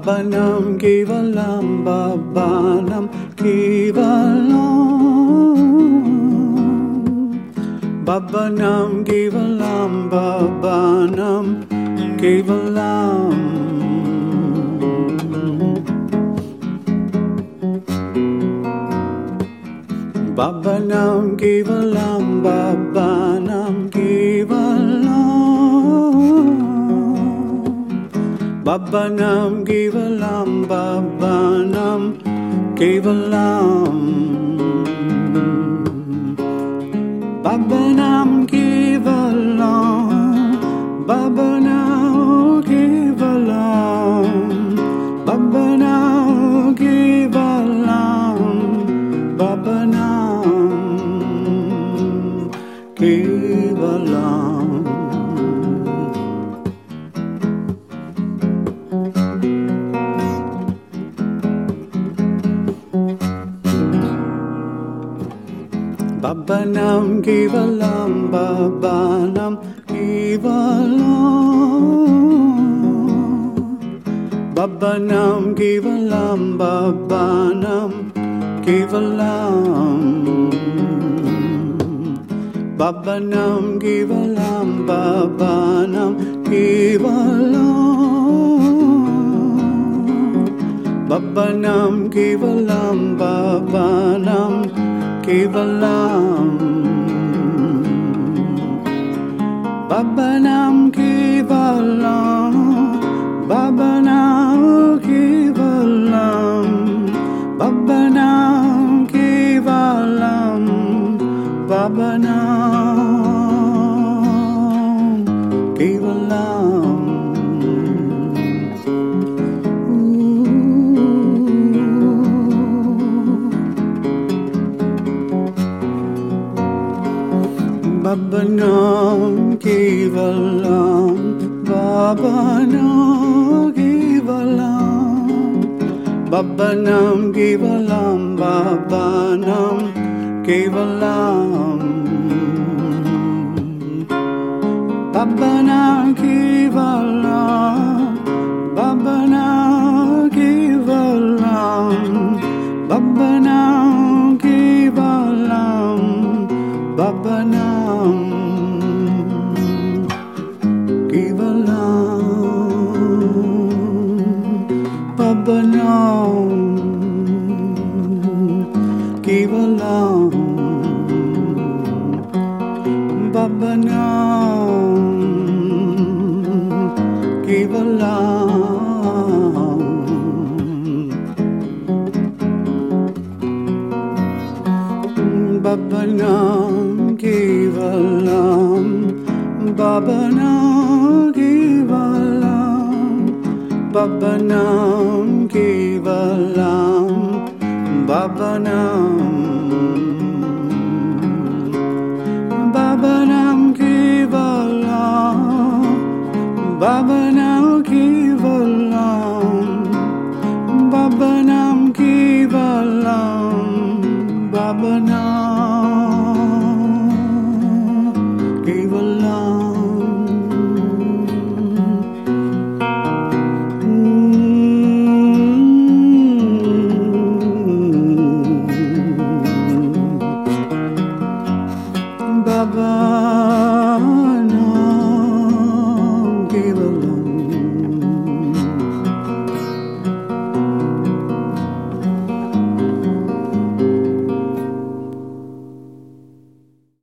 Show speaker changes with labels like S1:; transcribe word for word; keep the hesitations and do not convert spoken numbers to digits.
S1: Babanam Kevalam, Babanam Kevalam, Babanam Kevalam, Babanam Kevalam. Babanam Kevalam, Babanam Kevalam, Babanam Kevalam, Babanam Kevalam, Babanam Kevalam, Babanam Kevalam, Babanam Kevalam, Babanam Kevalam. Babanam Kevalam, Babanam Kevalam, Babanam Kevalam, Babanam Kevalam, Babanam Kevalam, Babanam Kevalam, Babanam Kevalam, Babanam Kevalam, Babanam Kevalam, Babanam Kevalam, Babanam Kevalam, Babanam Kevalam. Babanam Kevalam, Babanam Kevalam, Babanam Kevalam, Babanam Kevalam, Babanam Kevalam, Babanam Kevalam, Babanam Kevalam, Babanam Kevalam, Babanam Kevalam, Babanam Kevalam, Babanam Kevalam, Babanam Kevalam, Babanam Kevalam, Babanam, Babanam Kevalam, Babanam Kevalam, Babanam Kevalam, Babanam Kevalam. Baba